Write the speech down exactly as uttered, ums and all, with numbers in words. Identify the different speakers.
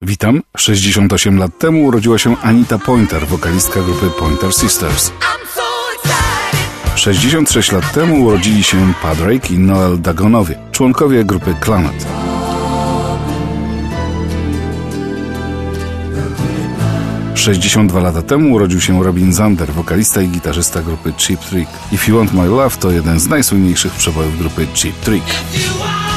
Speaker 1: Witam. sześćdziesiąt osiem lat temu urodziła się Anita Pointer, wokalistka grupy Pointer Sisters. sześćdziesiąt sześć lat temu urodzili się Padraig i Noel Dagonowie, członkowie grupy Clannad. sześćdziesiąt dwa lata temu urodził się Robin Zander, wokalista i gitarzysta grupy Cheap Trick. If You Want My Love to jeden z najsłynniejszych przebojów grupy Cheap Trick.